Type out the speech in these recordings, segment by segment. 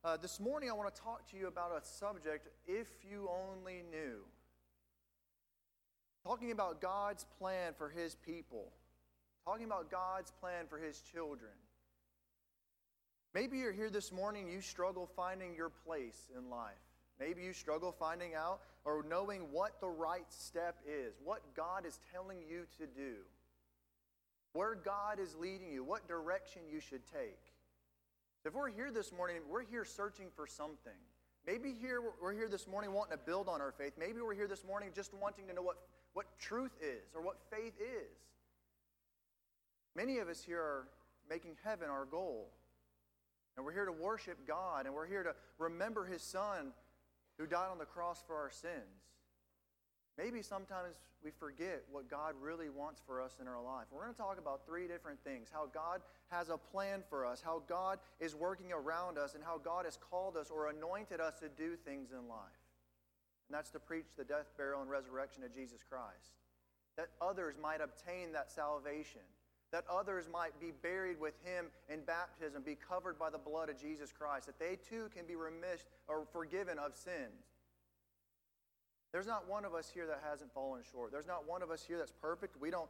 This morning I want to talk to you about a subject, if you only knew. Talking about God's plan for His people. Talking about God's plan for His children. Maybe you're here this morning, you struggle finding your place in life. Maybe you struggle finding out or knowing what the right step is, what God is telling you to do, where God is leading you, what direction you should take. If we're here this morning, we're here searching for something. Maybe we're here this morning wanting to build on our faith. Maybe we're here this morning just wanting to know what truth is or what faith is. Many of us here are making heaven our goal. And we're here to worship God, and we're here to remember His Son who died on the cross for our sins. Maybe sometimes we forget what God really wants for us in our life. We're going to talk about three different things. How God has a plan for us, how God is working around us, and how God has called us or anointed us to do things in life. And that's to preach the death, burial, and resurrection of Jesus Christ. That others might obtain that salvation. That others might be buried with Him in baptism, be covered by the blood of Jesus Christ. That they too can be remitted or forgiven of sins. There's not one of us here that hasn't fallen short. There's not one of us here that's perfect. We don't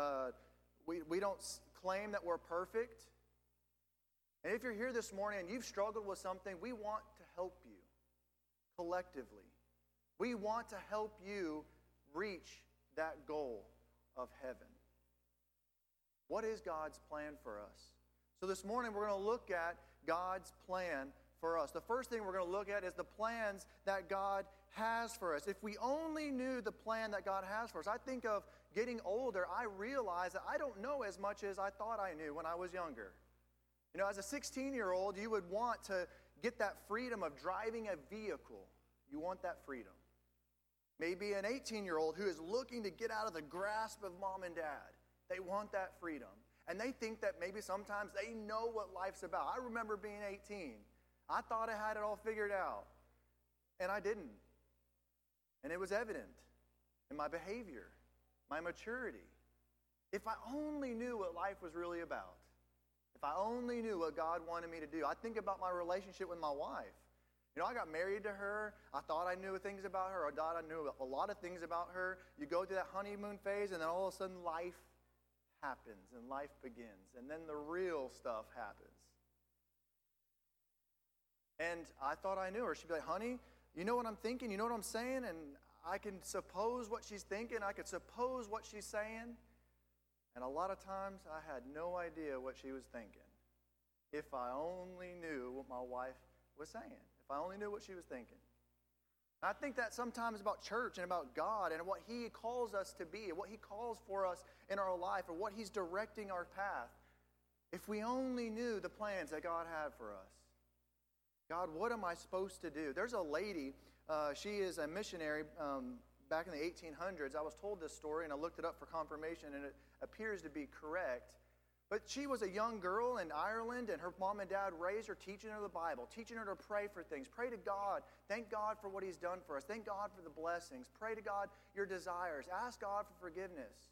claim that we're perfect. And if you're here this morning and you've struggled with something, we want to help you collectively. We want to help you reach that goal of heaven. What is God's plan for us? So this morning we're going to look at God's plan for us. The first thing we're going to look at is the plans that God has for us. If we only knew the plan that God has for us. I think of getting older, I realize that I don't know as much as I thought I knew when I was younger. You know, as a 16-year-old, you would want to get that freedom of driving a vehicle. You want that freedom. Maybe an 18-year-old who is looking to get out of the grasp of mom and dad. They want that freedom. And they think that maybe sometimes they know what life's about. I remember being 18. I thought I had it all figured out. And I didn't. And it was evident in my behavior, my maturity. If I only knew what life was really about. If I only knew what God wanted me to do. I think about my relationship with my wife. You know, I got married to her. I thought I knew things about her. I thought I knew a lot of things about her. You go through that honeymoon phase, and then all of a sudden life happens, and life begins. And then the real stuff happens. And I thought I knew her. She'd be like, honey, you know what I'm thinking? You know what I'm saying? And I can suppose what she's thinking. I could suppose what she's saying. And a lot of times I had no idea what she was thinking. If I only knew what my wife was saying. If I only knew what she was thinking. I think that sometimes about church and about God and what He calls us to be, and what He calls for us in our life, or what He's directing our path. If we only knew the plans that God had for us. God, what am I supposed to do? There's a lady, she is a missionary back in the 1800s. I was told this story and I looked it up for confirmation, and it appears to be correct. But she was a young girl in Ireland, and her mom and dad raised her, teaching her the Bible, teaching her to pray for things. Pray to God. Thank God for what He's done for us. Thank God for the blessings. Pray to God your desires. Ask God for forgiveness.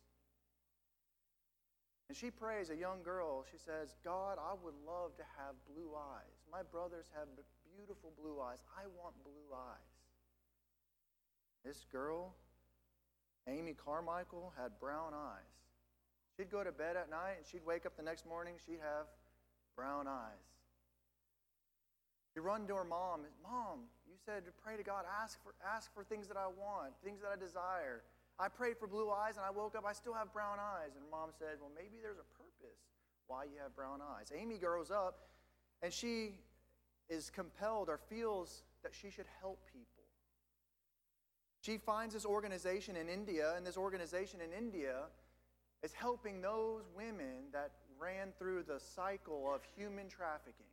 And she prays, a young girl, she says, God, I would love to have blue eyes. My brothers have beautiful blue eyes. I want blue eyes. This girl, Amy Carmichael, had brown eyes. She'd go to bed at night, and she'd wake up the next morning, she'd have brown eyes. She'd run to her mom. Mom, you said to pray to God, ask for things that I want, things that I desire. I prayed for blue eyes, and I woke up, I still have brown eyes. And mom said, well, maybe there's a purpose why you have brown eyes. Amy grows up, and she is compelled or feels that she should help people. She finds this organization in India, and this organization in India is helping those women that ran through the cycle of human trafficking.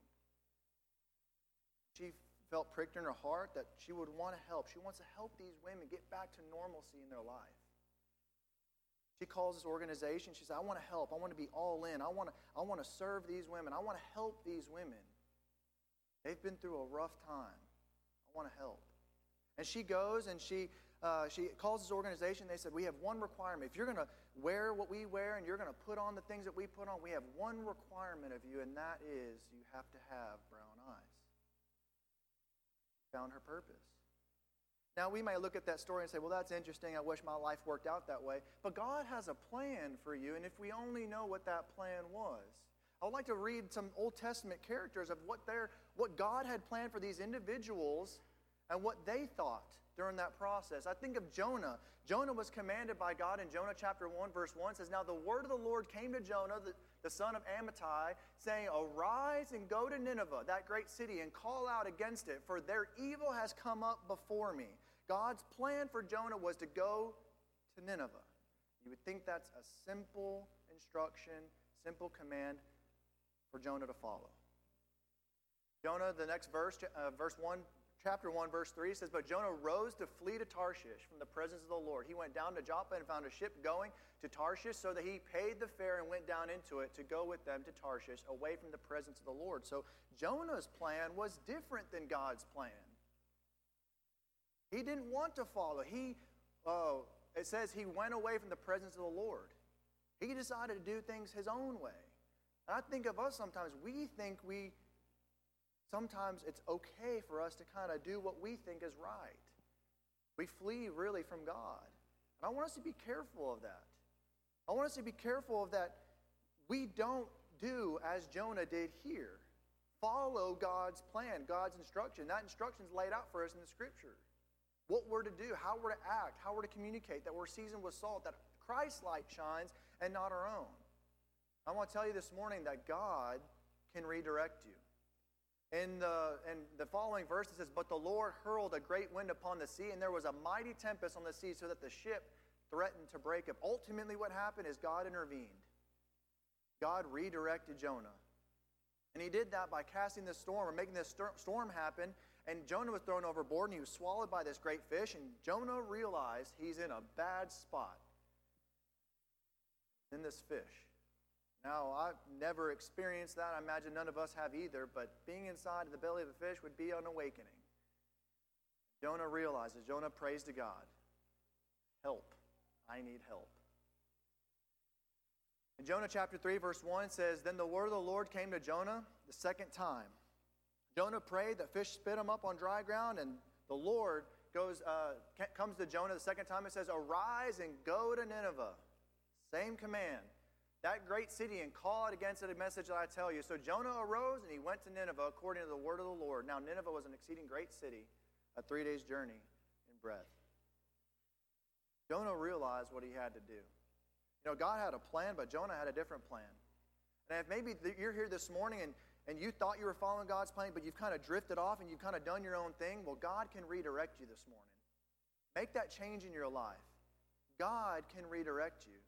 She felt pricked in her heart that she would want to help. She wants to help these women get back to normalcy in their life. She calls this organization. She says, I want to help. I want to be all in. I want to serve these women. I want to help these women. They've been through a rough time. I want to help. And she goes and she calls this organization. They said, we have one requirement. If you're going to wear what we wear and you're going to put on the things that we put on, we have one requirement of you, and that is you have to have brown eyes. found her purpose. Now, we may look at that story and say, well, that's interesting. I wish my life worked out that way. But God has a plan for you, and if we only know what that plan was. I would like to read some Old Testament characters of what God had planned for these individuals and what they thought during that process. I think of Jonah. Jonah was commanded by God in Jonah chapter 1, verse 1. It says, now the word of the Lord came to Jonah, the son of Amittai, saying, arise and go to Nineveh, that great city, and call out against it, for their evil has come up before me. God's plan for Jonah was to go to Nineveh. You would think that's a simple instruction, simple command for Jonah to follow. Jonah, the next verse, chapter 1, verse 3 says, but Jonah rose to flee to Tarshish from the presence of the Lord. He went down to Joppa and found a ship going to Tarshish, so that he paid the fare and went down into it to go with them to Tarshish, away from the presence of the Lord. So Jonah's plan was different than God's plan. He didn't want to follow. It says he went away from the presence of the Lord. He decided to do things his own way. And I think of us sometimes, sometimes it's okay for us to kind of do what we think is right. We flee really from God. And I want us to be careful of that. I want us to be careful of that. We don't do as Jonah did here. Follow God's plan, God's instruction. That instruction is laid out for us in the Scripture. What we're to do, how we're to act, how we're to communicate, that we're seasoned with salt, that Christ's light shines and not our own. I want to tell you this morning that God can redirect you. In the following verse, it says, but the Lord hurled a great wind upon the sea, and there was a mighty tempest on the sea, so that the ship threatened to break up. Ultimately, what happened is God intervened. God redirected Jonah. And he did that by casting this storm, or making this storm happen, and Jonah was thrown overboard, and he was swallowed by this great fish, and Jonah realized he's in a bad spot in this fish. Now, I've never experienced that. I imagine none of us have either, but being inside of the belly of a fish would be an awakening. Jonah realizes, Jonah prays to God, help, I need help. In Jonah chapter 3, verse 1 says, then the word of the Lord came to Jonah the second time. Jonah prayed that fish spit him up on dry ground, and the Lord comes to Jonah the second time and says, arise and go to Nineveh. Same command. That great city, and call it against it a message that I tell you. So Jonah arose and he went to Nineveh according to the word of the Lord. Now Nineveh was an exceeding great city, a 3 days journey in breadth. Jonah realized what he had to do. You know, God had a plan, but Jonah had a different plan. And if maybe you're here this morning and you thought you were following God's plan, but you've kind of drifted off and you've kind of done your own thing, well, God can redirect you this morning. Make that change in your life. God can redirect you.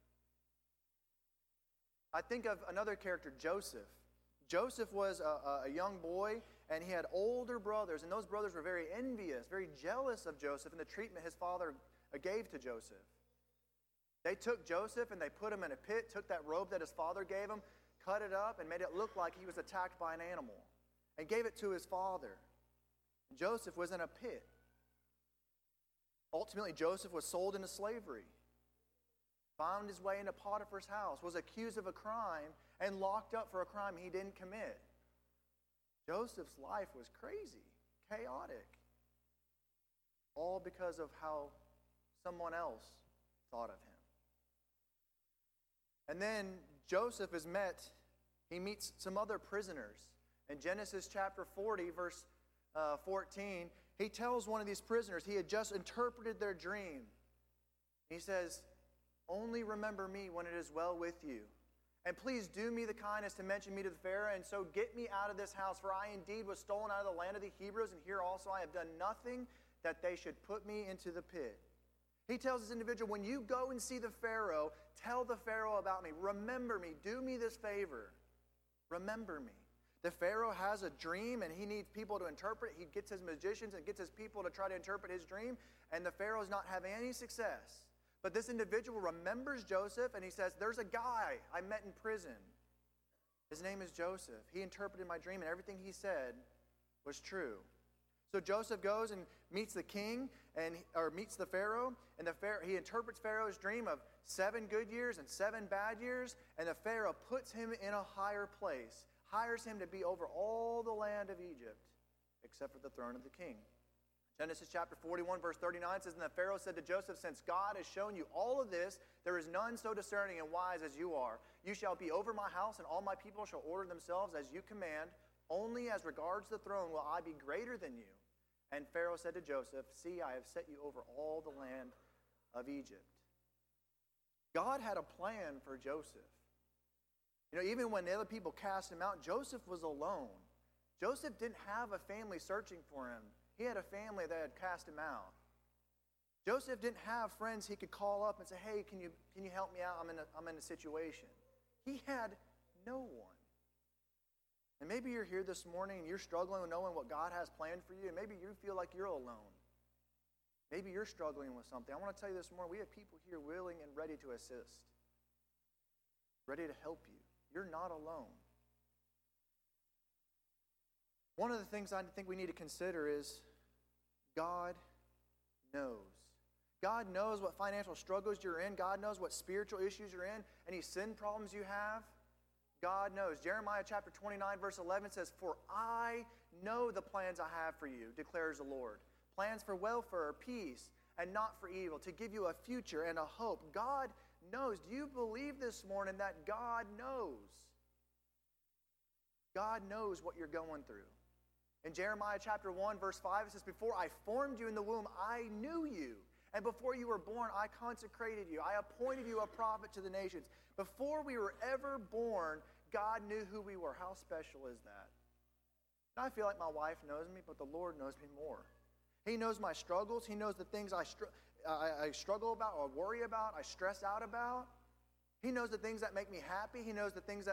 I think of another character, Joseph. Joseph was a young boy, and he had older brothers, and those brothers were very envious, very jealous of Joseph and the treatment his father gave to Joseph. They took Joseph and they put him in a pit, took that robe that his father gave him, cut it up, and made it look like he was attacked by an animal, and gave it to his father. And Joseph was in a pit. Ultimately, Joseph was sold into slavery. Found his way into Potiphar's house, was accused of a crime, and locked up for a crime he didn't commit. Joseph's life was crazy, chaotic, all because of how someone else thought of him. And then Joseph he meets some other prisoners. In Genesis chapter 40, verse 14, he tells one of these prisoners, he had just interpreted their dream. He says, only remember me when it is well with you. And please do me the kindness to mention me to the Pharaoh, and so get me out of this house, for I indeed was stolen out of the land of the Hebrews, and here also I have done nothing that they should put me into the pit. He tells this individual, when you go and see the Pharaoh, tell the Pharaoh about me. Remember me. Do me this favor. Remember me. The Pharaoh has a dream, and he needs people to interpret. He gets his magicians and gets his people to try to interpret his dream, and the Pharaoh is not having any success. But this individual remembers Joseph, and he says, there's a guy I met in prison. His name is Joseph. He interpreted my dream, and everything he said was true. So Joseph goes and meets the king, or meets the Pharaoh, and he interprets Pharaoh's dream of 7 good years and 7 bad years, and the Pharaoh puts him in a higher place, hires him to be over all the land of Egypt, except for the throne of the king. Genesis chapter 41, verse 39 says, And the Pharaoh said to Joseph, Since God has shown you all of this, there is none so discerning and wise as you are. You shall be over my house, and all my people shall order themselves as you command. Only as regards the throne will I be greater than you. And Pharaoh said to Joseph, See, I have set you over all the land of Egypt. God had a plan for Joseph. Even when the other people cast him out, Joseph was alone. Joseph didn't have a family searching for him. He had a family that had cast him out. Joseph didn't have friends he could call up and say, Hey, can you help me out? I'm in a situation. He had no one. And maybe you're here this morning and you're struggling with knowing what God has planned for you, and maybe you feel like you're alone. Maybe you're struggling with something. I want to tell you this morning, we have people here willing and ready to assist, ready to help you. You're not alone. One of the things I think we need to consider is God knows. God knows what financial struggles you're in. God knows what spiritual issues you're in. Any sin problems you have. God knows. Jeremiah chapter 29 verse 11 says, For I know the plans I have for you, declares the Lord. Plans for welfare, peace, and not for evil, to give you a future and a hope. God knows. Do you believe this morning that God knows? God knows what you're going through. In Jeremiah chapter 1 verse 5 it says, Before I formed you in the womb, I knew you. And before you were born, I consecrated you. I appointed you a prophet to the nations. Before we were ever born, God knew who we were. How special is that? And I feel like my wife knows me, but the Lord knows me more. He knows my struggles. He knows the things I struggle about or worry about, I stress out about. He knows the things that make me happy. He knows the things that